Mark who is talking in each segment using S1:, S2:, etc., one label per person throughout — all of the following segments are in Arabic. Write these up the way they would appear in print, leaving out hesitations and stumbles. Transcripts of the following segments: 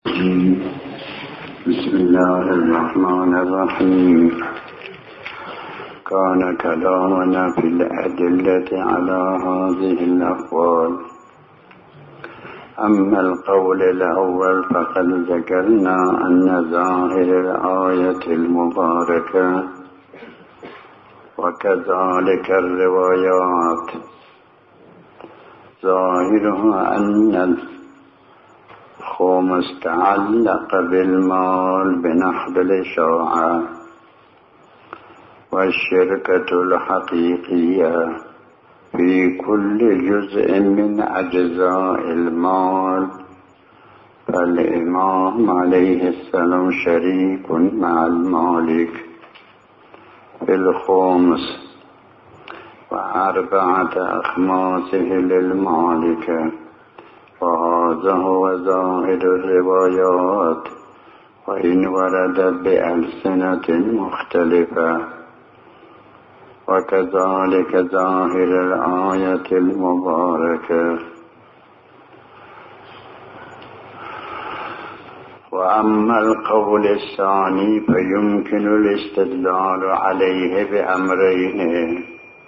S1: بسم الله الرحمن الرحيم. كان كلامنا في الأدلة على هذه الأقوال. أما القول الأول فقد ذكرنا أن ظاهر الآية المباركة وكذلك الروايات ظاهرها أن الخمس تعلق بالمال بنحو الإشاعة، والشركة الحقيقية في كل جزء من أجزاء المال، فالإمام عليه السلام شريك مع المالك في الخمس، وأربعة أخماسه للمالك، وهذا هو ظاهر الروايات وإن ورد بألسنة مختلفة. وكذلك ظاهر الآية المباركة. وأما القول الثاني فيمكن الاستدلال عليه بأمرين: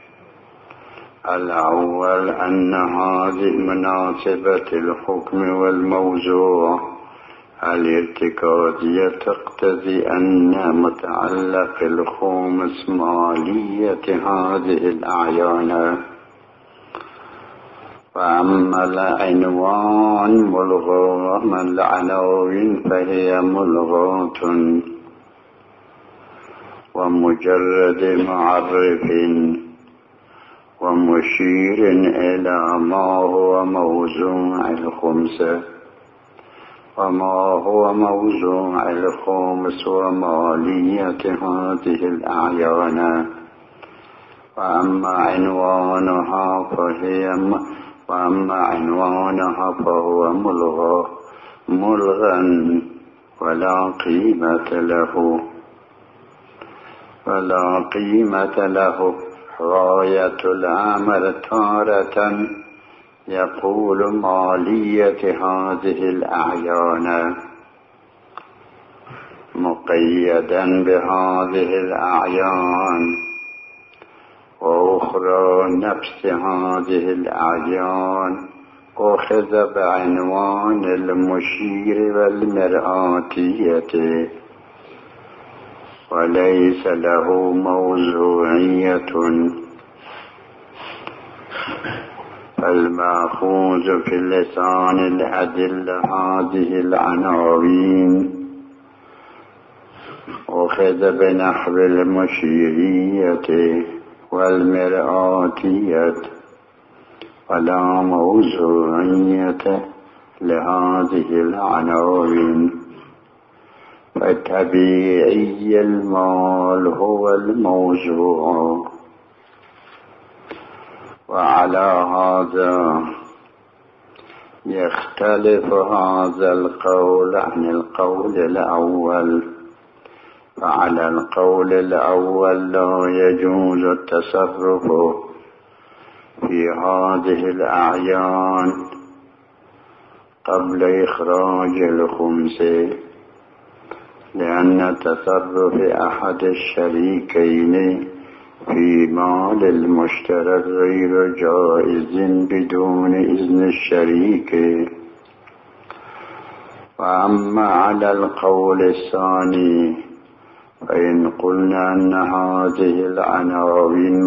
S1: الأول أن هذه مناسبة الحكم والموضوع الارتكازية تقتضي أن متعلق الخمس مالية هذه الأعيان، وأما العنوان ملغى من العناوين فهي ملغاة ومجرد معرف ومشير إلى ما هو موضوع الخمسة، وما هو موضوع الخمس ومالية هذه الأعيان. وأما عنوانها فهو ملغى ولا قيمة له. غاية الأمر تارة يقول مالية هذه الأعيان مقيدا بهذه الأعيان، وأخرى نفس هذه الأعيان أخذ بعنوان المشير والمرآتية، وليس له موضوعية. المأخوذ في لسان الأدلة هذه العناوين أخذ بنحو المشيرية والمرآتية، ولا موضوعية لهذه العناوين، فطبيعي المال هو الموضوع. وعلى هذا يختلف هذا القول عن القول الأول. فعلى القول الأول لا يجوز التصرف في هذه الأعيان قبل إخراج الخمس، لأن تصرف أحد الشريكين في مال المشترك غير جائز بدون إذن الشريك. وأما على القول الثاني فإن قلنا أن هذه العناوين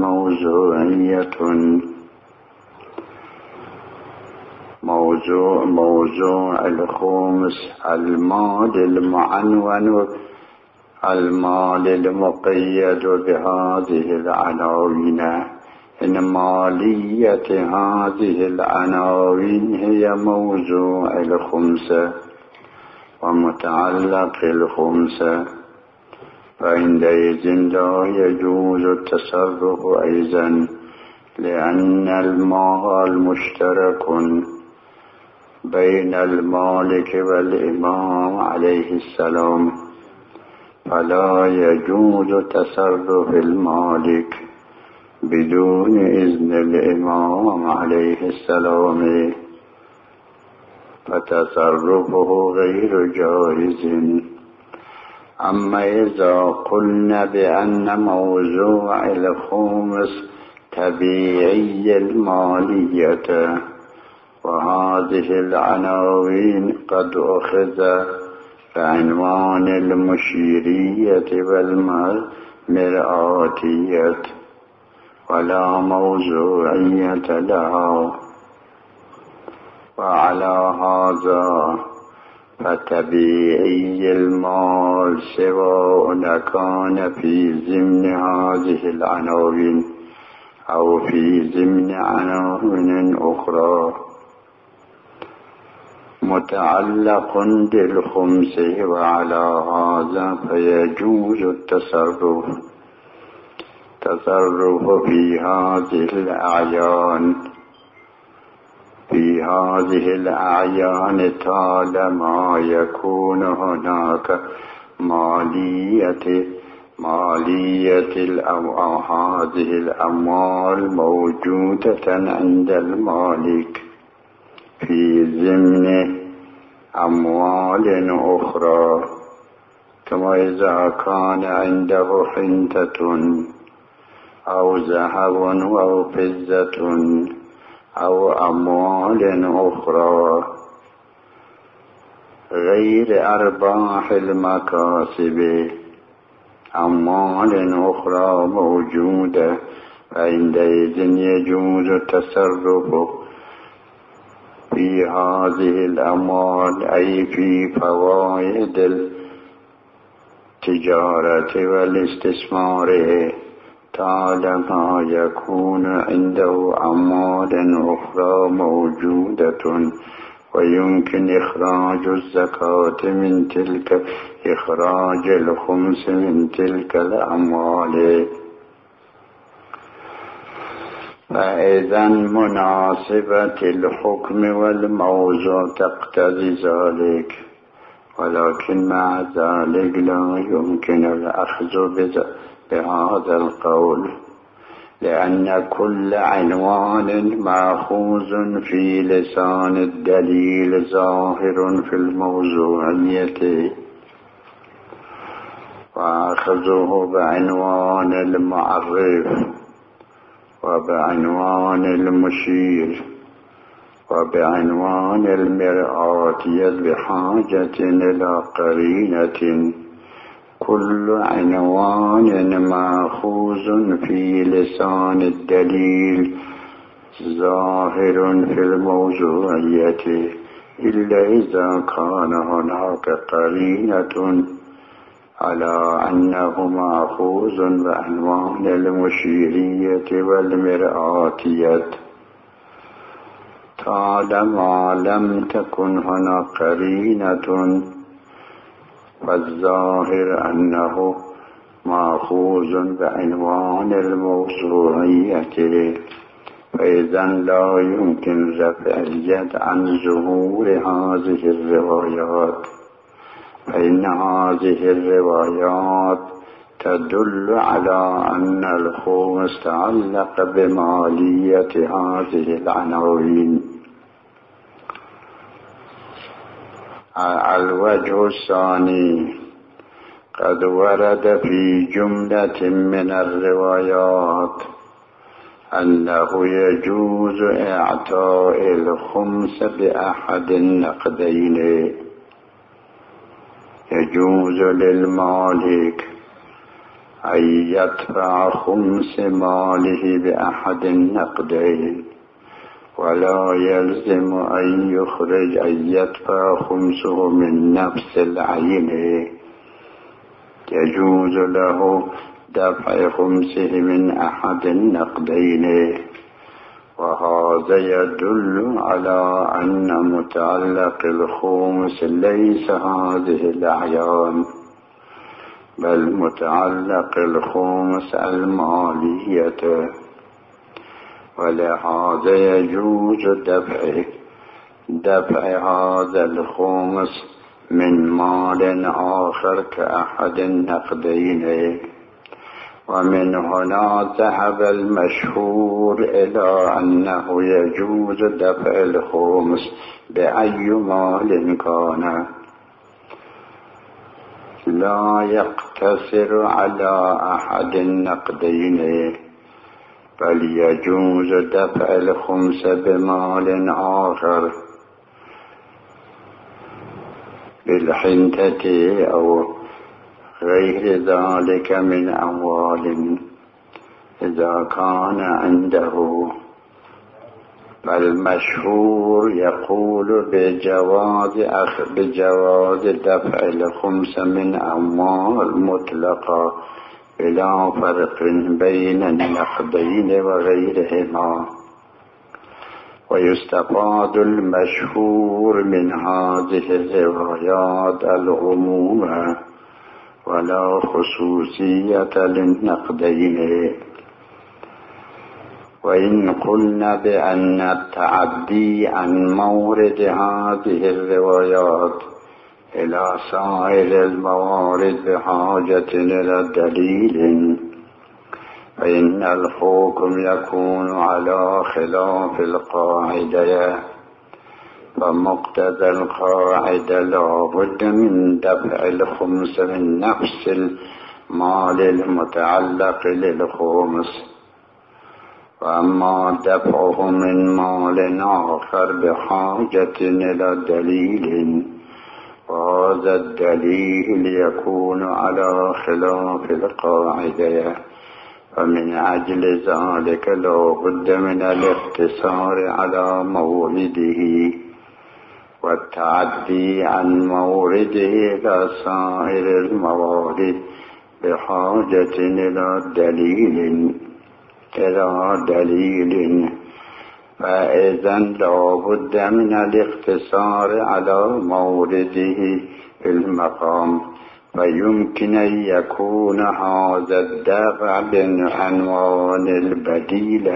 S1: موضوع الخمس المال المعنون، المال المقيد بهذه العناوين، إن مالية هذه العناوين هي موضوع الخمسة ومتعلق الخمسة، فعندئذ لا يجوز التصرف أيضا، لأن المال مشترك بين المالك والإمام عليه السلام، فلا يجوز تصرف المالك بدون إذن الإمام عليه السلام فتصرفه غير جائز. أما إذا قلنا بأن موضوع الخمس طبيعي المالية وهذه العناوين قد أخذ بعنوان المشيرية والمرآتية ولا موضوعية لها، وعلى هذا فطبيعي المال سواء كان في ضمن هذه العناوين أو في ضمن عناوين أخرى متعلق بالخمس، وعلى هذا فيجوز التصرف في هذه الأعيان طالما يكون هناك مالية هذه الأموال موجودة عند المالك في ضمن أموال أخرى، كما إذا كان عنده حنطة أو ذهب أو فضة أو أموال أخرى غير أرباح المكاسب، أموال أخرى موجودة، فعندئذ يجوز التصرف في هذه الأموال أي في فوائد التجارة والاستثمار طالما يكون عنده أموال أخرى موجودة ويمكن إخراج الزكاة من تلك، إخراج الخمس من تلك الأموال. فإذا مناسبة الحكم والموضوع تقتضي ذلك، ولكن مع ذلك لا يمكن الأخذ بهذا القول، لأن كل عنوان مأخوذ في لسان الدليل ظاهر في الموضوعية، وأخذه بعنوان المعرف وبعنوان المشير وبعنوان المرآتية بحاجة إلى قرينة. كل عنوان مأخوذ في لسان الدليل ظاهر في الموضوعية إلا إذا كان هناك قرينة على أنه مأخوذ بعنوان المشيرية والمرآتية. طالما لم تكن هناك قرينة فالظاهر أنه مأخوذ بعنوان الموضوعية، فإذا لا يمكن رفع اليد عن ظهور هذه الروايات، فإن هذه الروايات تدل على أن الخمس تعلق بمالية هذه العناوين. الوجه الثاني: قد ورد في جملة من الروايات أنه يجوز إعطاء الخمس بأحد النقدين، يجوز للمالك أن يدفع خمس ماله بأحد النقدين، ولا يلزم أن يدفع خمسه من نفس العين، يجوز له دفع خمسه من أحد النقدين. وهذا يدل على أن متعلق الخمس ليس هذه الأعيان، بل متعلق الخمس المالية، ولهذا يجوز دفع هذا الخمس من مال آخر كأحد النقدين. ومن هنا ذهب المشهور إلى أنه يجوز دفع الخمس بأي مال كان، لا يقتصر على أحد النقدين، بل يجوز دفع الخمس بمال آخر بالحنطة أو غير ذلك من أموال إذا كان عنده. فالمشهور يقول بجواز دفع الخمس من أموال مطلقة بلا فرق بين النقدين وغيرهما. ويستفاد المشهور من هذه الروايات العموم ولا خصوصية للنقدين. وإن قلنا بأن التعدي عن مورد هذه الروايات إلى سائر الموارد بحاجة إلى دليل، فإن الحكم يكون على خلاف القاعدة، فمقتضى القاعدة لا بد من دفع الخمس من نفس المال المتعلق للخمس. وأما دفعه من مال آخر بحاجة إلى دليل، وهذا الدليل يكون على خلاف القاعدة، فمن أجل ذلك لا بد من الاقتصار على مورده والتعدي عن مورده إلى سائر الموارد بحاجة إلى دليل. فإذا لا بد من الاقتصار على مورده في المقام، فيمكن أن يكون هذا الدفع بعنوان البديل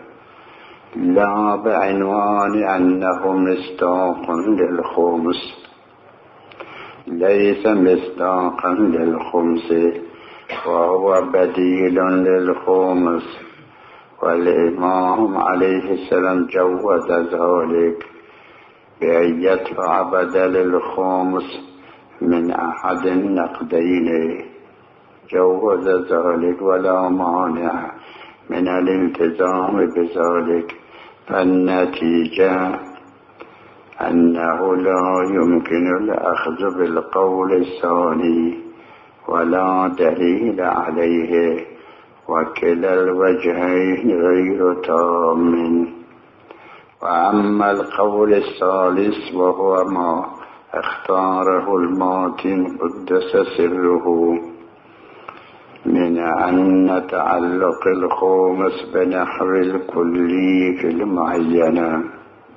S1: لا بعنوان أنه مصداق للخمس، ليس مصداقا للخمس وهو بديل للخمس. والإمام عليه السلام جوز ذلك بأن يدفع بدل الخمس من أحد النقدين، جوز ذلك ولا مانع من الالتزام بذلك. فالنتيجة أنه لا يمكن الأخذ بالقول الثاني ولا دليل عليه، وكلا الوجهين غير تام. وأما القول الثالث وهو ما اختاره الماتن قدس سره من أن تعلق الخمس بنحو الكلي في المعينة،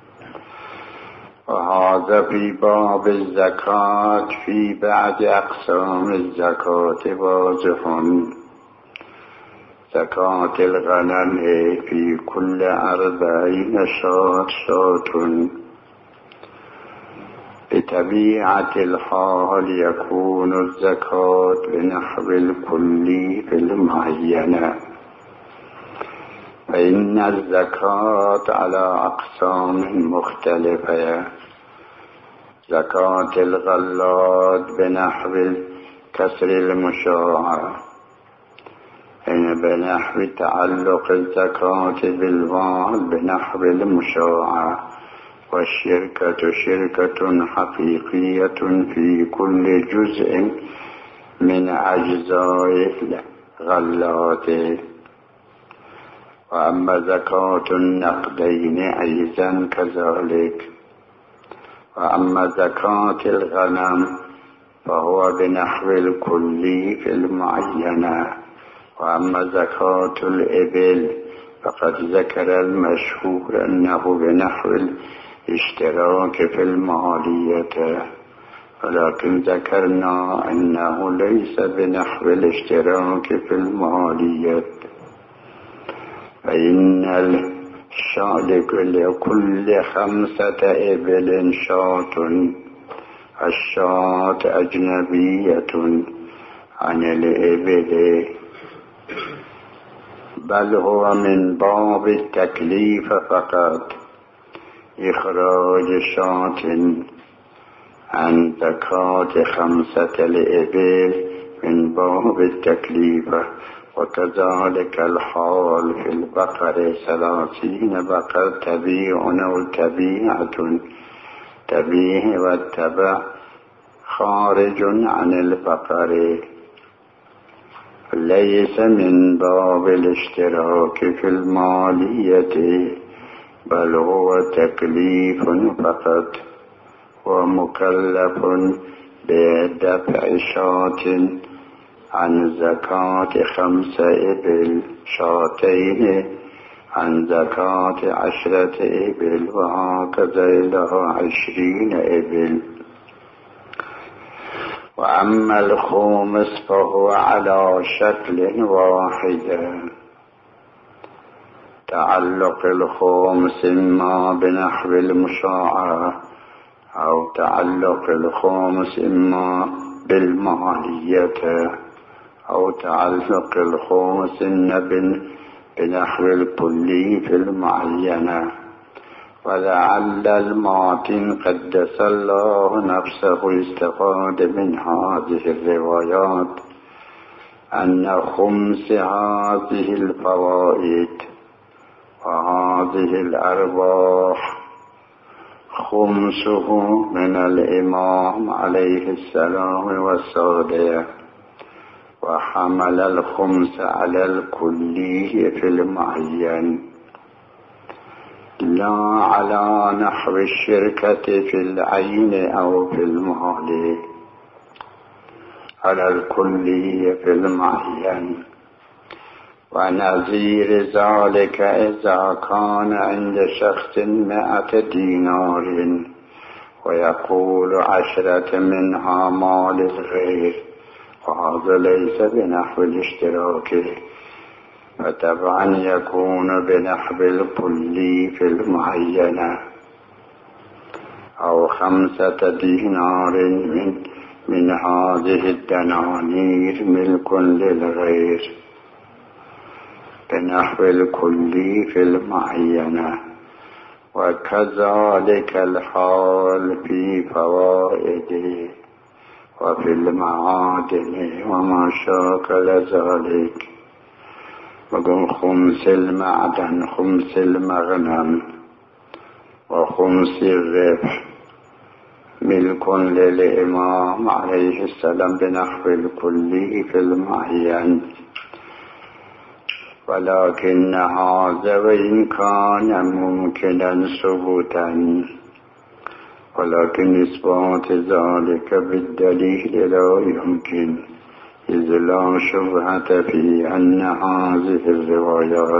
S1: وهذا في باب الزكاة في بعض أقسام الزكاة واضح. زكاة الغنم في كل 40 شاة. بطبيعة الحال يكون الزكاة بنحو الكلي في المعينة، فإن الزكاة على أقسام مختلفة. زكاة الغلات بنحو كسر المشاع، بنحو تعلق الزكاة بالمال بنحو المشاع. والشركة شركة حقيقية في كل جزء من أجزاء الغلات. وأما زكاة النقدين أيضا كذلك. وأما زكاة الغنم فهو بنحو الكلي في المعينة. وأما زكاة الإبل فقد ذكر المشهور أنه بنحو الاشتراك في المالية، ولكن ذكرنا أنه ليس بنحو الاشتراك في المالية. فإن الشالك لكل 5 إبل شاة، الشاة أجنبية عن الإبل، بل هو من باب التكليف فقط، إخراج شاة عن زكاة 5 الإبل من باب التكليف. وكذلك الحال في البقر 30 بقر تبيع أو تبيعة، تبيه والتبع خارج عن البقر، ليس من باب الاشتراك في المالية، بل هو تكليف فقط، ومكلف بدفع شاة عن زكاة 5 إبل، شاتين عن زكاة 10 إبل، وهكذا إلى 20 إبل. وأما الخمس فهو على شكل واحد، تعلق الخمس إما بنحو المشاعرة أو تعلق الخمس إما بالمالية أو تعلق الخمس بنحو الكلي في المعينة. ولعل المعتن قدس الله نفسه استفاد من هذه الروايات أن خمس هذه الفوائد وهذه الأرباح خمسه من الإمام عليه السلام والسادة، وحمل الخمس على الكلي في المعين، لا على نحو الشركة في العين أو في المال، على الكلي في المعين. ونظير ذلك إذا كان عند شخص 100 دينار ويقول 10 منها مال الغير، وهذا ليس بنحو الاشتراك، فطبعا يكون بنحو الكلي في المعينة. أو 5 دينار من هذه الدنانير ملك للغير بنحو الكلي في المعينة. وكذلك الحال في فوائده وفي المعادن وما شاكل ذلك. وقم 5 المعدن، 5 المغنم، و5 الربح ملك للإمام عليه السلام بنحو الكلي في المعين. ولكن هذا وإن كان ممكنا ثبوتا، ولكن إثبات ذلك بالدليل لا يمكن، إذ لا شبهة في أن هذه الروايات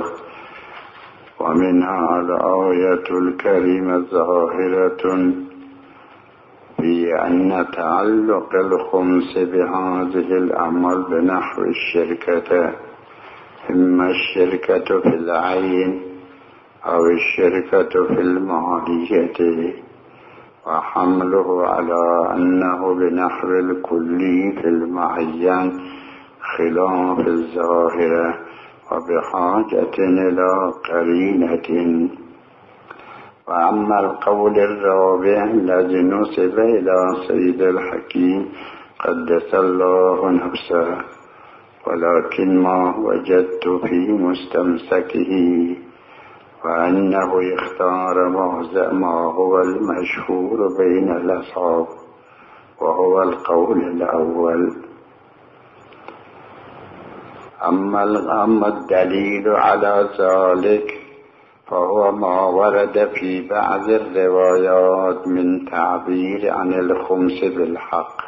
S1: ومنها الآية الكريمة ظاهرة في أن تعلق الخمس بهذه الأعمال بنحو الشركة، إما الشركة في العين أو الشركة في المالية، وحمله على أنه بنحو الكلي في المعين خلاف الظاهرة وبحاجة إلى قرينة. وأما القول الرابع الذي نسب إلى سيد الحكيم قدس الله نفسه، ولكن ما وجدت في مستمسكه وأنه اختار ما هو المشهور بين الأصحاب، وهو القول الأول. أما الدليل على ذلك فهو ما ورد في بعض الروايات من تعبير عن الخمس بالحق،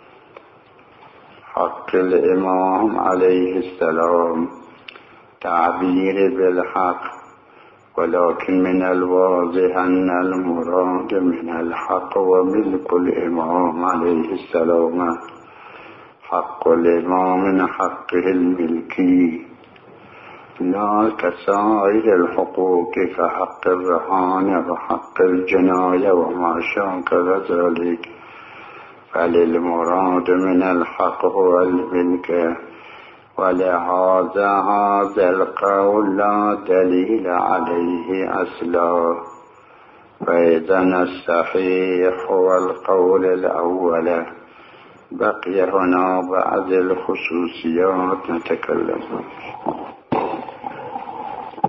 S1: حق الإمام عليه السلام، تعبير بالحق. ولكن من الواضح أن المراد من الحق وملك الإمام عليه السلام حق الإمام من حقه الملكي، لا كسائر الحقوق كحق الرهان وحق الجناية وما شاكل ذلك، بل المراد من الحق هو الملك ولهذا هذا القول لا دليل عليه أصلا. فإذا الصحيح هو القول الأول. بقي هنا بعض الخصوصيات نتكلم.